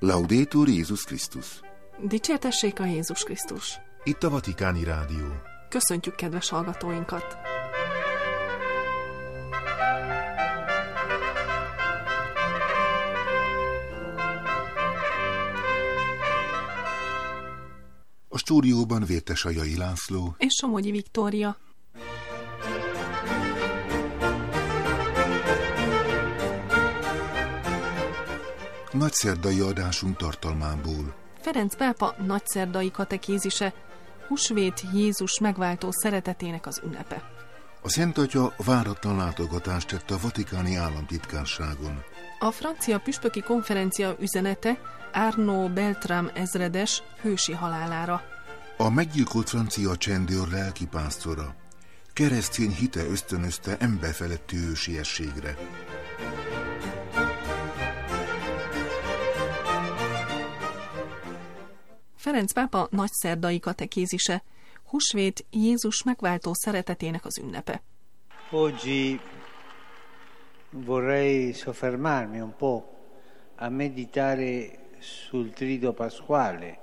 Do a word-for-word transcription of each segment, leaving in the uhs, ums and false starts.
Laudetur Jézus Krisztus. Dicsértessék a Jézus Krisztus. Itt a Vatikáni Rádió. Köszöntjük kedves hallgatóinkat. A stúdióban Vértesajai László és Somogyi Viktória. Nagyszerdai adásunk tartalmából. Ferenc pápa nagyszerdai katekézise, húsvét Jézus megváltó szeretetének az ünnepe. A Szent Atya váratlan látogatást tett a Vatikáni Államtitkárságon. A francia püspöki konferencia üzenete Arnaud Beltrame ezredes hősi halálára. A meggyilkolt francia csendőr lelkipásztora. Keresztény hite ösztönözte emberfeletti hősiességre. Ferenc pápa nagyszerdai katekézise, húsvét Jézus megváltó szeretetének az ünnepe. Oggi vorrei soffermarmi un po' a meditare sul trido pasquale.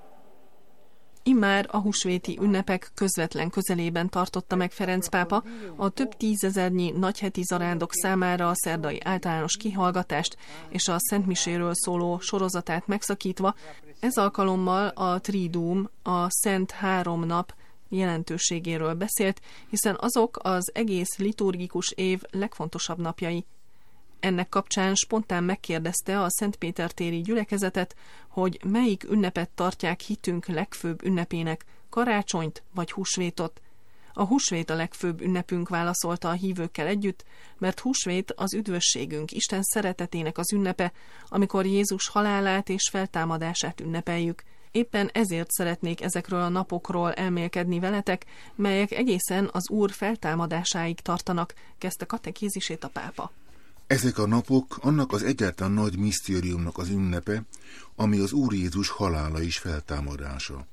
Immár a húsvéti ünnepek közvetlen közelében tartotta meg Ferenc pápa a több tízezernyi nagyheti zarándok számára a szerdai általános kihallgatást és a szentmiséről szóló sorozatát megszakítva. Ez alkalommal a Triduum, a Szent Három Nap jelentőségéről beszélt, hiszen azok az egész liturgikus év legfontosabb napjai. Ennek kapcsán spontán megkérdezte a Szentpétertéri gyülekezetet, hogy melyik ünnepet tartják hitünk legfőbb ünnepének, karácsonyt vagy húsvétot. A húsvét a legfőbb ünnepünk, válaszolta a hívőkkel együtt, mert húsvét az üdvösségünk, Isten szeretetének az ünnepe, amikor Jézus halálát és feltámadását ünnepeljük. Éppen ezért szeretnék ezekről a napokról elmélkedni veletek, melyek egészen az Úr feltámadásáig tartanak, kezdte katekézisét a pápa. Ezek a napok annak az egyáltalán nagy misztériumnak az ünnepe, ami az Úr Jézus halála és feltámadása.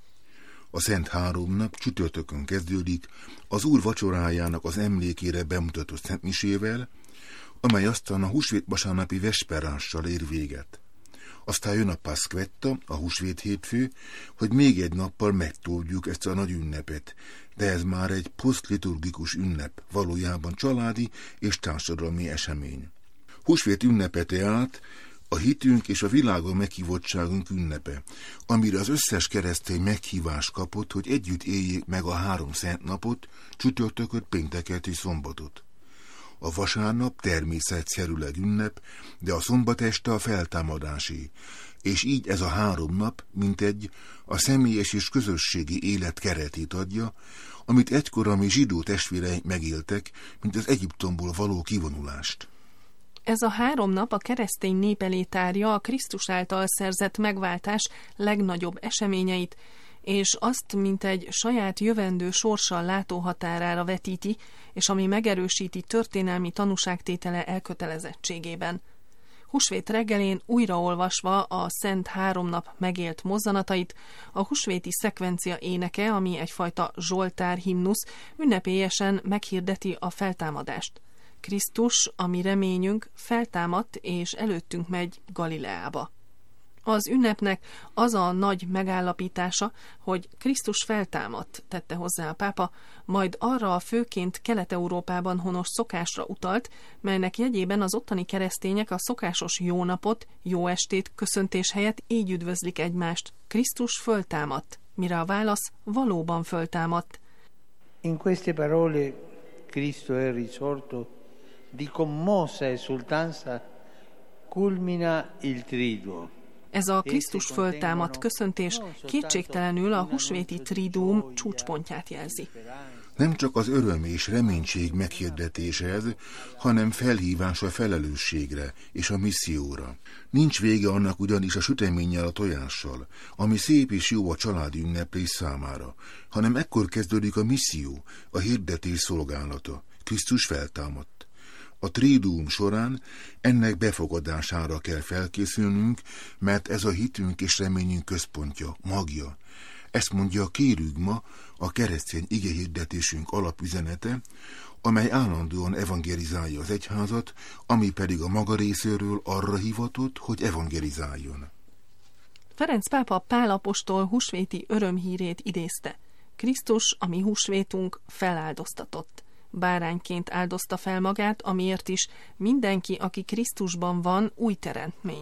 A Szent Három Nap csütörtökön kezdődik az Úr vacsorájának az emlékére bemutatott szentmisével, amely aztán a húsvét vasárnapi vesperással ér véget. Aztán jön a Pasquetta, a húsvét hétfő, hogy még egy nappal megtoldjuk ezt a nagy ünnepet, de ez már egy posztliturgikus ünnep, valójában családi és társadalmi esemény. Húsvét ünnepe tehát a hitünk és a világon meghívottságunk ünnepe, amire az összes keresztény meghívást kapott, hogy együtt éljék meg a három szent napot, csütörtököt, pénteket és szombatot. A vasárnap természetszerűleg ünnep, de a szombat este a feltámadásé, és így ez a három nap, mint egy a személyes és közösségi élet keretét adja, amit egykor a mi zsidó testvéreink megéltek, mint az Egyiptomból való kivonulást. Ez a három nap a keresztény nép elé tárja a Krisztus által szerzett megváltás legnagyobb eseményeit, és azt, mint egy saját jövendő sorssal látóhatárára vetíti, és ami megerősíti történelmi tanúságtétele elkötelezettségében. Húsvét reggelén újraolvasva a Szent Három Nap megélt mozzanatait, a húsvéti szekvencia éneke, ami egyfajta zsoltár himnusz, ünnepélyesen meghirdeti a feltámadást. Krisztus, ami reményünk, feltámadt és előttünk megy Galileába. Az ünnepnek az a nagy megállapítása, hogy Krisztus feltámadt, tette hozzá a pápa, majd arra a főként Kelet-Európában honos szokásra utalt, melynek jegyében az ottani keresztények a szokásos jó napot, jó estét köszöntés helyett így üdvözlik egymást. Krisztus föltámadt, mire a válasz valóban föltámadt. In queste parole Cristo è risorto, di commossa esultanza culmina il triduo. Ez a Krisztus föltámadt köszöntés kétségtelenül a húsvéti triduum csúcspontját jelzi. Nem csak az öröm és reménység meghirdetése ez, hanem felhívás a felelősségre és a misszióra. Nincs vége annak ugyanis a süteménnyel, a tojással, ami szép és jó a családi ünneplés számára, hanem ekkor kezdődik a misszió, a hirdetés szolgálata. Krisztus feltámadt. A Triduum során ennek befogadására kell felkészülnünk, mert ez a hitünk és reményünk központja, magja. Ezt mondja a kérügma, a keresztény igehirdetésünk alapüzenete, amely állandóan evangelizálja az egyházat, ami pedig a maga részéről arra hivatott, hogy evangelizáljon. Ferenc pápa Pál apostol húsvéti örömhírét idézte. Krisztus, a mi húsvétunk, feláldoztatott. Bárányként áldozta fel magát, amiért is mindenki, aki Krisztusban van, új teremtmény.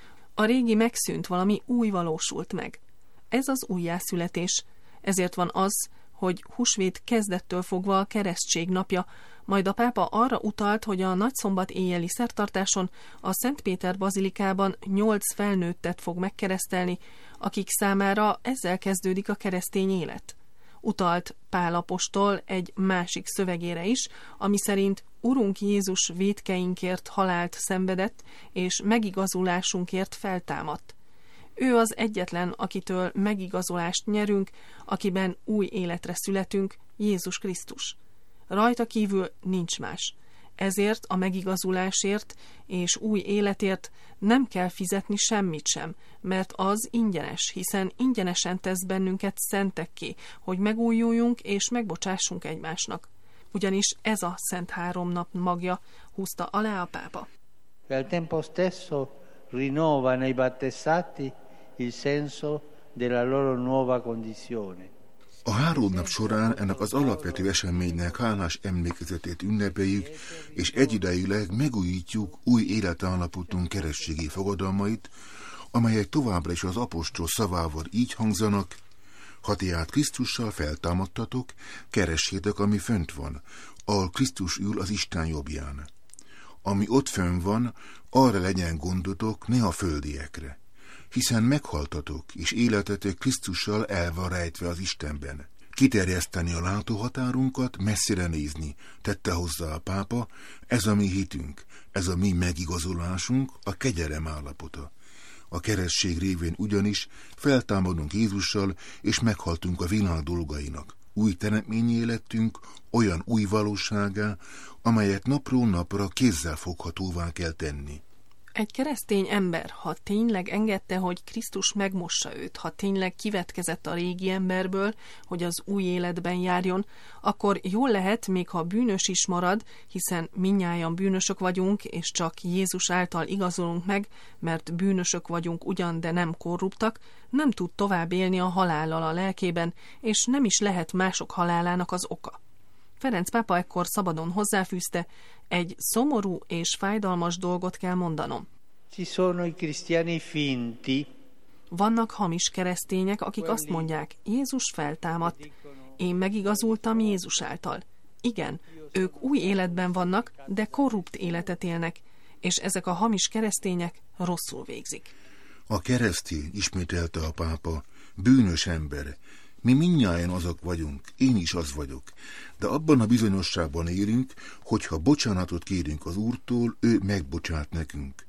A régi megszűnt, valami új valósult meg. Ez az újjászületés. Ezért van az, hogy húsvét kezdettől fogva a keresztség napja, majd a pápa arra utalt, hogy a nagyszombat éjjeli szertartáson a Szent Péter bazilikában nyolc felnőttet fog megkeresztelni, akik számára ezzel kezdődik a keresztény élet. Utalt Pál apostol egy másik szövegére is, ami szerint Urunk Jézus vétkeinkért halált szenvedett, és megigazulásunkért feltámadt. Ő az egyetlen, akitől megigazulást nyerünk, akiben új életre születünk, Jézus Krisztus. Rajta kívül nincs más. Ezért a megigazulásért és új életért nem kell fizetni semmit sem, mert az ingyenes, hiszen ingyenesen tesz bennünket szentekké, hogy megújuljunk és megbocsássunk egymásnak. Ugyanis ez a Szent Háromnap magja, húzta alá a pápa. Al tempo stesso rinnova nei battezzati il senso della loro nuova condizione. A három nap során ennek az alapvető eseménynek hálás emlékezetét ünnepeljük, és egyidejűleg megújítjuk új életállapotunk keresztségi fogadalmait, amelyek továbbra is az apostol szavával így hangzanak: ha ti át Krisztussal feltámadtatok, keressétek, ami fönt van, ahol Krisztus ül az Isten jobbján. Ami ott fönn van, arra legyen gondotok, ne a földiekre. Hiszen meghaltatok, és életetek Krisztussal el van rejtve az Istenben. Kiterjeszteni a látóhatárunkat, messzire nézni, tette hozzá a pápa, ez a mi hitünk, ez a mi megigazolásunk, a kegyelem állapota. A keresztség révén ugyanis feltámadunk Jézussal, és meghaltunk a világ dolgainak. Új teremtményé lettünk, olyan új valóságá, amelyet napról napra kézzel foghatóvá kell tenni. Egy keresztény ember, ha tényleg engedte, hogy Krisztus megmossa őt, ha tényleg kivetkezett a régi emberből, hogy az új életben járjon, akkor jól lehet, még ha bűnös is marad, hiszen mindnyájan bűnösök vagyunk, és csak Jézus által igazolunk meg, mert bűnösök vagyunk ugyan, de nem korruptak, nem tud tovább élni a halállal a lelkében, és nem is lehet mások halálának az oka. Ferenc pápa ekkor szabadon hozzáfűzte, egy szomorú és fájdalmas dolgot kell mondanom. Ci sono i cristiani finti. Vannak hamis keresztények, akik azt mondják, Jézus feltámadt. Én megigazultam Jézus által. Igen, ők új életben vannak, de korrupt életet élnek, és ezek a hamis keresztények rosszul végzik. A keresztény, ismételte a pápa, bűnös ember. Mi mindnyájan azok vagyunk, én is az vagyok, de abban a bizonyosságban élünk, hogyha bocsánatot kérünk az Úrtól, ő megbocsát nekünk.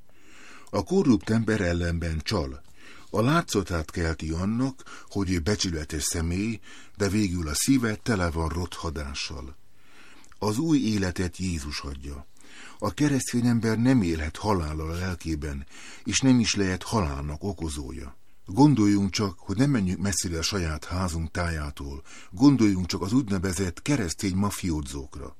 A korrupt ember ellenben csal. A látszatát kelti annak, hogy ő becsületes személy, de végül a szíve tele van rothadással. Az új életet Jézus adja. A keresztény ember nem élhet halállal a lelkében, és nem is lehet halálnak okozója. Gondoljunk csak, hogy nem menjünk messzire a saját házunk tájától, gondoljunk csak az úgynevezett keresztény mafiódzókra.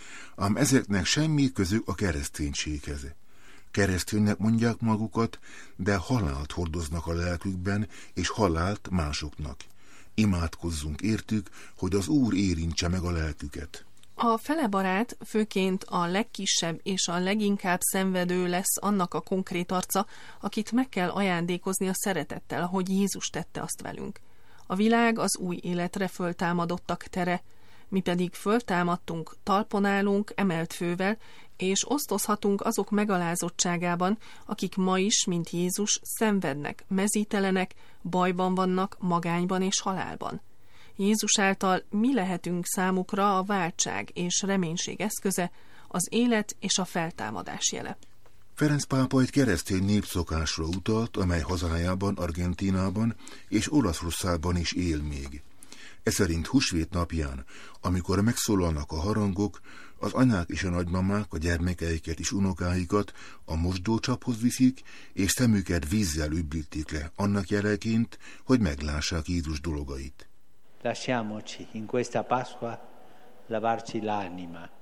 Ám ezeknek semmi közük a kereszténységhez. Kereszténynek mondják magukat, de halált hordoznak a lelkükben, és halált másoknak. Imádkozzunk értük, hogy az Úr érintse meg a lelküket. A felebarát, főként a legkisebb és a leginkább szenvedő lesz annak a konkrét arca, akit meg kell ajándékozni a szeretettel, ahogy Jézus tette azt velünk. A világ az új életre föltámadottak tere, mi pedig föltámadtunk, talpon állunk, emelt fővel, és osztozhatunk azok megalázottságában, akik ma is, mint Jézus, szenvednek, mezítelenek, bajban vannak, magányban és halálban. Jézus által mi lehetünk számukra a váltság és reménység eszköze, az élet és a feltámadás jele. Ferenc pápa egy keresztény népszokásra utalt, amely hazájában, Argentínában és Olaszországban is él még. Ez szerint húsvét napján, amikor megszólalnak a harangok, az anyák és a nagymamák a gyermekeiket és unokáikat a mosdócsaphoz viszik, és szemüket vízzel üblítik le, annak jeleként, hogy meglássák Jézus dolgait. Lasciamoci in questa Pasqua lavarci l'anima,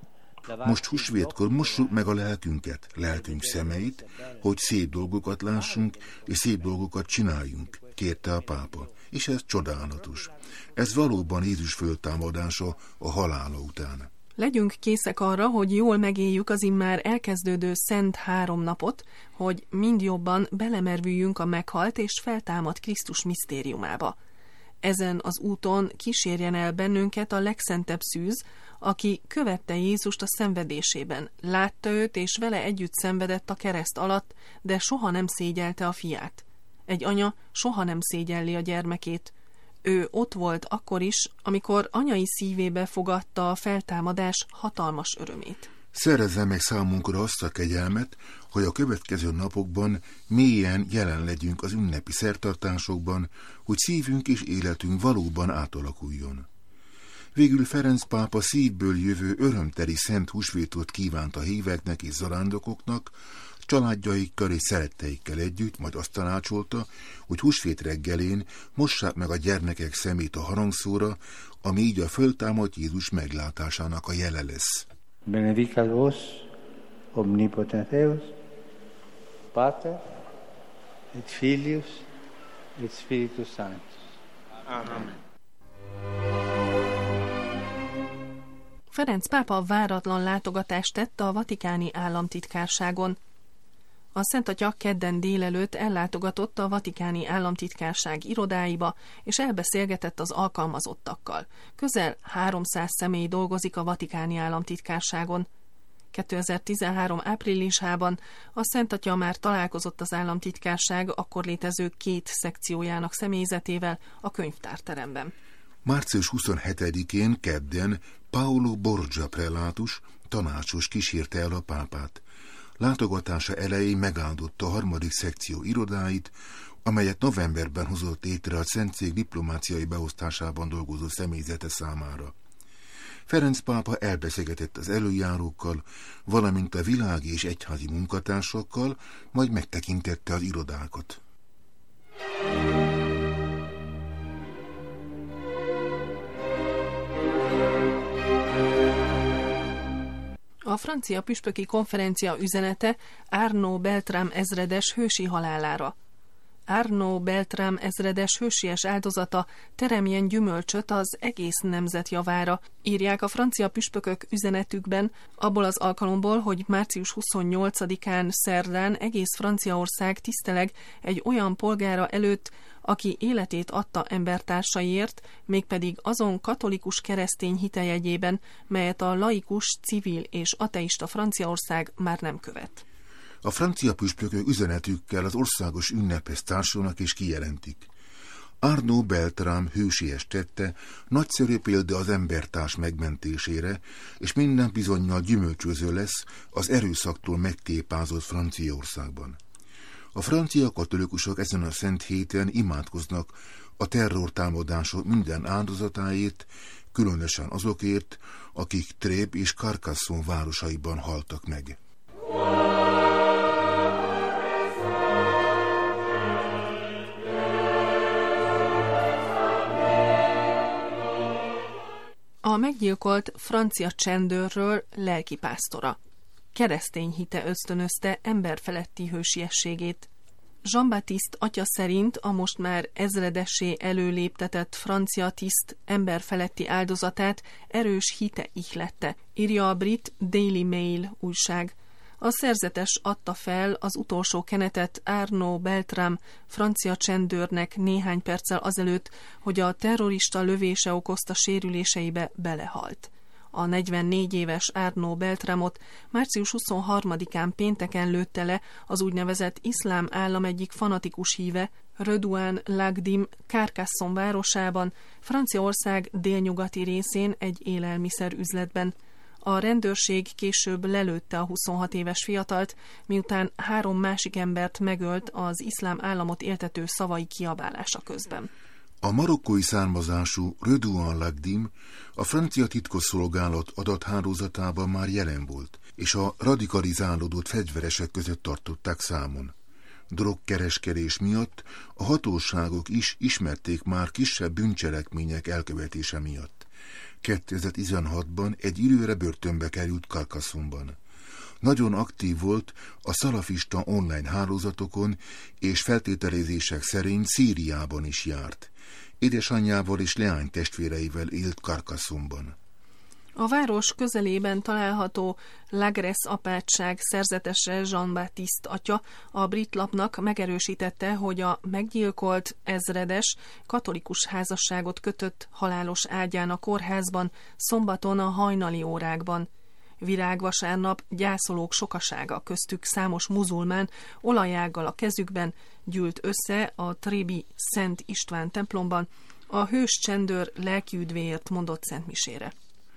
Most húsvétkor mossuk meg a lelkünket, lelkünk szemeit, hogy szép dolgokat lássunk, és szép dolgokat csináljunk, kérte a pápa. És ez csodálatos. Ez valóban Jézus föltámadása a halála után. Legyünk készek arra, hogy jól megéljük az immár elkezdődő Szent Három napot, hogy mind jobban belemerüljünk a meghalt és feltámadt Krisztus misztériumába. Ezen az úton kísérjen el bennünket a legszentebb szűz, aki követte Jézust a szenvedésében, látta őt és vele együtt szenvedett a kereszt alatt, de soha nem szégyelte a fiát. Egy anya soha nem szégyelli a gyermekét. Ő ott volt akkor is, amikor anyai szívébe fogadta a feltámadás hatalmas örömét. Szerezze meg számunkra azt a kegyelmet, hogy a következő napokban mélyen jelen legyünk az ünnepi szertartásokban, hogy szívünk és életünk valóban átalakuljon. Végül Ferenc pápa szívből jövő örömteli szent húsvétot kívánt a híveknek és zarándokoknak, családjaikkal és szeretteikkel együtt, majd azt tanácsolta, hogy húsvét reggelén mossák meg a gyermekek szemét a harangszóra, ami így a föltámadt Jézus meglátásának a jele lesz. Benedicat vos, omnipotens Deus, Pater, et Filius, et Spiritus Sanctus. Amen. Ferenc pápa váratlan látogatást tett a vatikáni államtitkárságon. A Szent Atya kedden délelőtt ellátogatott a vatikáni államtitkárság irodáiba, és elbeszélgetett az alkalmazottakkal. Közel háromszáz személy dolgozik a vatikáni államtitkárságon. kétezer-tizenhárom áprilisában a Szent Atya már találkozott az államtitkárság akkor létező két szekciójának személyzetével a könyvtárteremben. március huszonhetedikén kedden Paolo Borgia prelátus tanácsos kísérte el a pápát. Látogatása elején megáldotta a harmadik szekció irodáit, amelyet novemberben hozott létre a Szentszék diplomáciai beosztásában dolgozó személyzete számára. Ferenc pápa elbeszélgetett az előjárókkal, valamint a világi és egyházi munkatársakkal, majd megtekintette az irodákat. A francia püspöki konferencia üzenete Arnaud Beltrame ezredes hősi halálára. Arnaud Beltrame ezredes hősies áldozata teremjen gyümölcsöt az egész nemzet javára, írják a francia püspökök üzenetükben, abból az alkalomból, hogy március huszonnyolcadikán szerdán egész Franciaország tiszteleg egy olyan polgára előtt, aki életét adta embertársaiért, mégpedig azon katolikus keresztény hitejegyében, melyet a laikus, civil és ateista Franciaország már nem követ. A francia püspökök üzenetükkel az országos ünnephez társulnak és kijelentik. Arnaud Beltrame hősies tette nagyszerű példa az embertárs megmentésére, és minden bizonnyal gyümölcsöző lesz az erőszaktól megtépázott Franciaországban. A francia katolikusok ezen a szent héten imádkoznak a terrortámadások minden áldozatáért, különösen azokért, akik Trèbes és Carcassonne városaiban haltak meg. A meggyilkolt francia csendőrről lelkipásztora. Keresztény hite ösztönözte emberfeletti hősiességét. Jean-Baptiste atya szerint a most már ezredessé előléptetett francia tiszt emberfeletti áldozatát erős hite ihlette, írja a brit Daily Mail újság. A szerzetes adta fel az utolsó kenetet Arnaud Beltrame francia csendőrnek néhány perccel azelőtt, hogy a terrorista lövése okozta sérüléseibe belehalt. A negyvennégy éves Arnaud Beltramot március huszonharmadikán pénteken lőtte le az úgynevezett iszlám állam egyik fanatikus híve, Redouane Lagdim Carcassonne városában, Franciaország délnyugati részén egy élelmiszerüzletben. A rendőrség később lelőtte a huszonhat éves fiatalt, miután három másik embert megölt az iszlám államot éltető szavai kiabálása közben. A marokkói származású Redouane Lagdim a francia titkosszolgálat adathálózatában már jelen volt, és a radikalizálódott fegyveresek között tartották számon. Drogkereskedés miatt a hatóságok is ismerték már kisebb bűncselekmények elkövetése miatt. kétezer-tizenhatban egy időre börtönbe került Carcassonneban. Nagyon aktív volt a szalafista online hálózatokon, és feltételezések szerint Szíriában is járt. Édesanyjával és leánytestvéreivel élt Carcassonneban. A város közelében található Lagres apátság szerzetese Jean-Baptiste atya a brit lapnak megerősítette, hogy a meggyilkolt ezredes katolikus házasságot kötött halálos ágyán a kórházban szombaton a hajnali órákban. Virágvasárnap gyászolók sokasága, köztük számos muzulmán olajággal a kezükben gyűlt össze a Trébi Szent István templomban a hős csendőr lelkiüdvéért mondott szentmisére.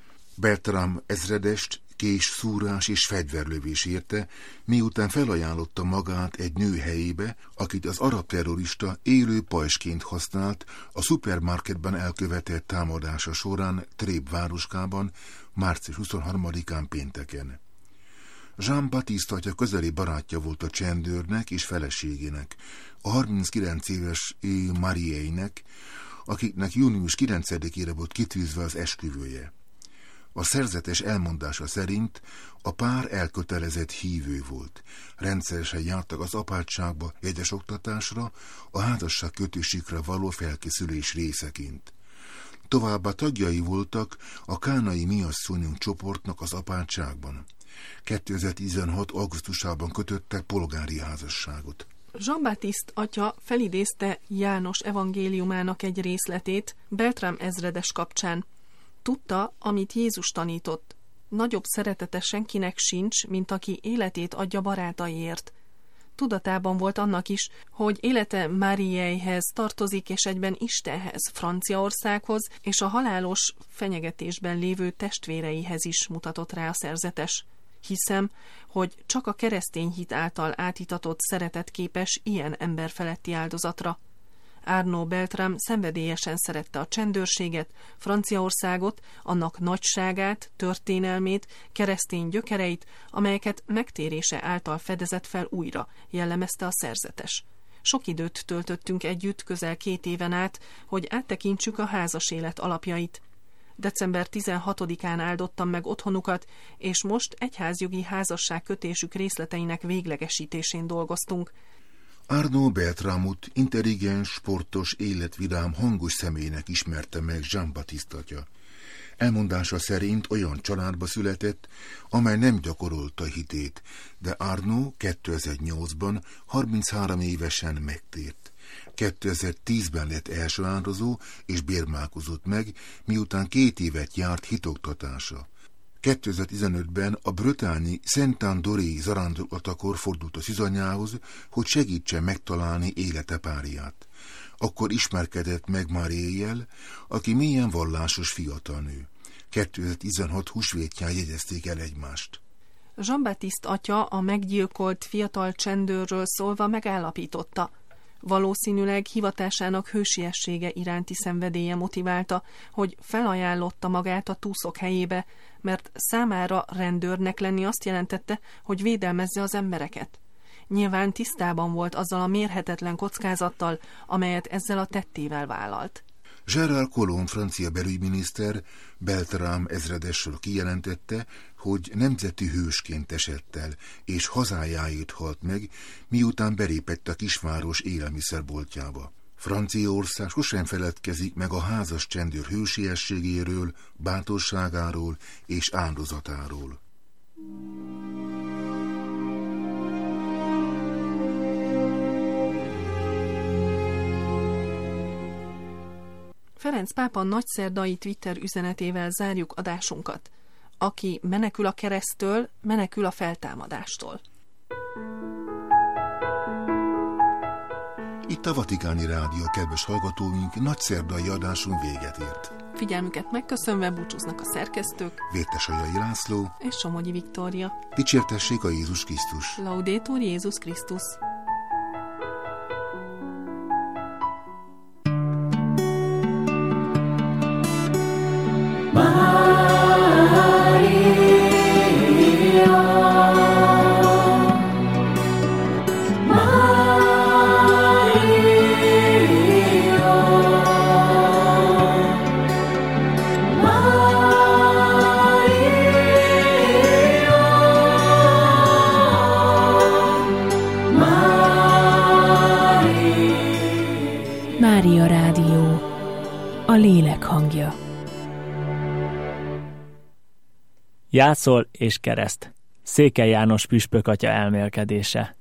Bertram ezredest kés, szúrás és fegyverlövés érte, miután felajánlotta magát egy nő helyébe, akit az arab terrorista élő pajsként használt a szupermarketben elkövetett támadása során Trép városkában március huszonharmadikán pénteken. Jean-Baptiste atya közeli barátja volt a csendőrnek és feleségének, a harminckilenc éves Mariének, akiknek június kilencedikére volt kitűzve az esküvője. A szerzetes elmondása szerint a pár elkötelezett hívő volt. Rendszeresen jártak az apátságba jegyes oktatásra, a házasság kötésükre való felkészülés részeként. Továbbá tagjai voltak a kánai miasszonyunk csoportnak az apátságban. kétezer-tizenhat. augusztusában kötöttek polgári házasságot. Jean-Baptiste atya felidézte János evangéliumának egy részletét Beltrám ezredes kapcsán. Tudta, amit Jézus tanított. Nagyobb szeretete senkinek sincs, mint aki életét adja barátaiért. Tudatában volt annak is, hogy élete Mariéhez tartozik, és egyben Istenhez, Franciaországhoz, és a halálos fenyegetésben lévő testvéreihez is mutatott rá a szerzetes. Hiszem, hogy csak a keresztény hit által átitatott szeretet képes ilyen emberfeletti áldozatra. Arnaud Beltrame szenvedélyesen szerette a csendőrséget, Franciaországot, annak nagyságát, történelmét, keresztény gyökereit, amelyeket megtérése által fedezett fel újra, jellemezte a szerzetes. Sok időt töltöttünk együtt, közel két éven át, hogy áttekintsük a házas élet alapjait. december tizenhatodikán áldottam meg otthonukat, és most egyházjogi házasság kötésük részleteinek véglegesítésén dolgoztunk. Arnaud Beltramot intelligens, sportos, életvidám, hangos személynek ismerte meg Jean-Baptiste atya. Elmondása szerint olyan családba született, amely nem gyakorolta hitét, de Arnaud kétezer-nyolcban harminchárom évesen megtért. kétezer-tízben lett első áldozó és bérmálkozott meg, miután két évet járt hitoktatása. kétezer-tizenötben a brötányi Saint-Andoré zarándoklatakor fordult a szűzanyjához, hogy segítsen megtalálni élete párját. Akkor ismerkedett meg Mariéjel, aki mélyen vallásos fiatalnő. kétezer-tizenhat húsvétján jegyezték el egymást. Jean-Baptiste atya a meggyilkolt fiatal csendőrről szólva megállapította. Valószínűleg hivatásának hősiessége iránti szenvedélye motiválta, hogy felajánlotta magát a túszok helyébe, mert számára rendőrnek lenni azt jelentette, hogy védelmezze az embereket. Nyilván tisztában volt azzal a mérhetetlen kockázattal, amelyet ezzel a tettével vállalt. Gérard Collomb francia belügyminiszter Beltrame ezredesről kijelentette, hogy nemzeti hősként esett el, és hazájáért halt meg, miután belépett a kisváros élelmiszerboltjába. Franciaország sosem feledkezik meg a házas csendőr hősiességéről, bátorságáról és áldozatáról. Ferenc pápa nagyszerdai Twitter üzenetével zárjuk adásunkat. Aki menekül a kereszttől, menekül a feltámadástól. Itt a Vatikáni Rádió, kedves hallgatóink, nagyszerdai adásunk véget ért. Figyelmüket megköszönve búcsúznak a szerkesztők Vértesajai László és Somogyi Viktória. Dicsértessék a Jézus Krisztus! Laudetur Jézus Krisztus! Maria, Maria. lélek hangja. Játszol és kereszt. Székely János püspök atya elmélkedése.